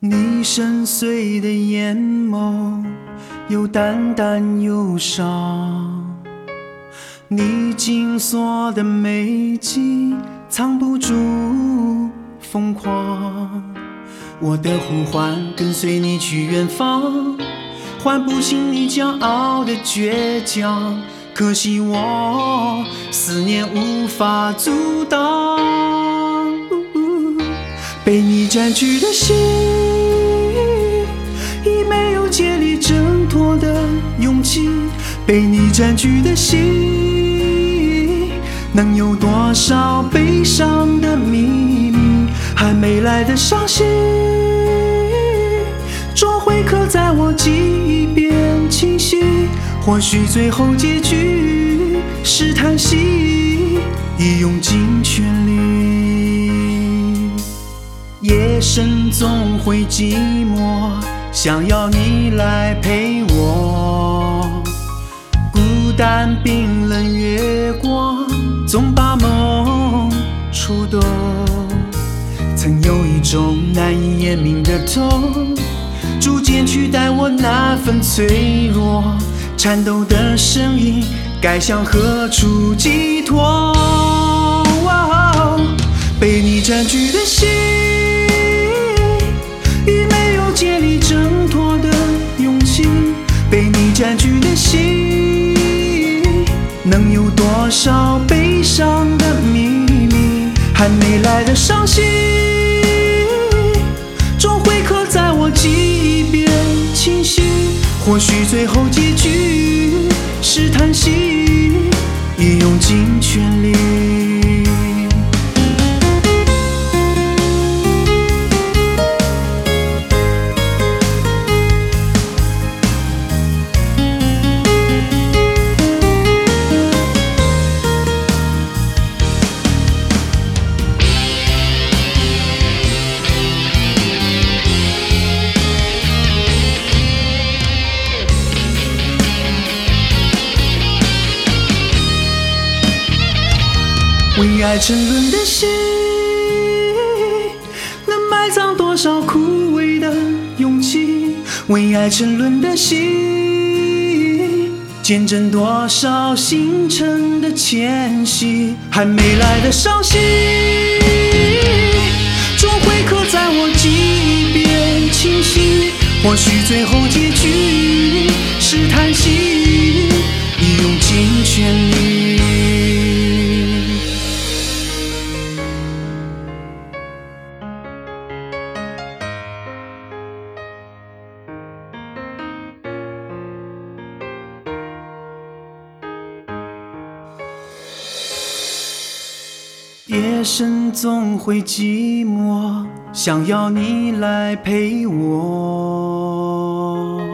你深邃的眼眸有淡淡忧伤，你紧锁的眉际藏不住疯狂。我的呼唤跟随你去远方，唤不醒你骄傲的倔强，可惜我思念无法阻挡。被你占据的心，已没有竭力挣脱的勇气。被你占据的心，能有多少悲伤的秘密还没来得伤心，终会刻在我记忆边清晰。或许最后结局是叹息，已用尽全力。夜深总会寂寞，想要你来陪我。孤单冰冷月光，总把梦触动。曾有一种难以言明的痛，逐渐取代我那份脆弱。颤抖的声音，该向何处寄托？被你占据的心，已没有竭力挣脱的勇气。被你占据的心，能有多少悲伤的秘密还没来得伤心，终会刻在我记忆边清晰。或许最后结局是叹息，已用尽全力。为爱沉沦的心，能埋葬多少枯萎的勇气？为爱沉沦的心，见证多少星辰的迁徙。还没来的伤心，终会刻在我记忆边清晰。或许最后结局是叹息，已用尽全力。夜深总会寂寞，想要你来陪我。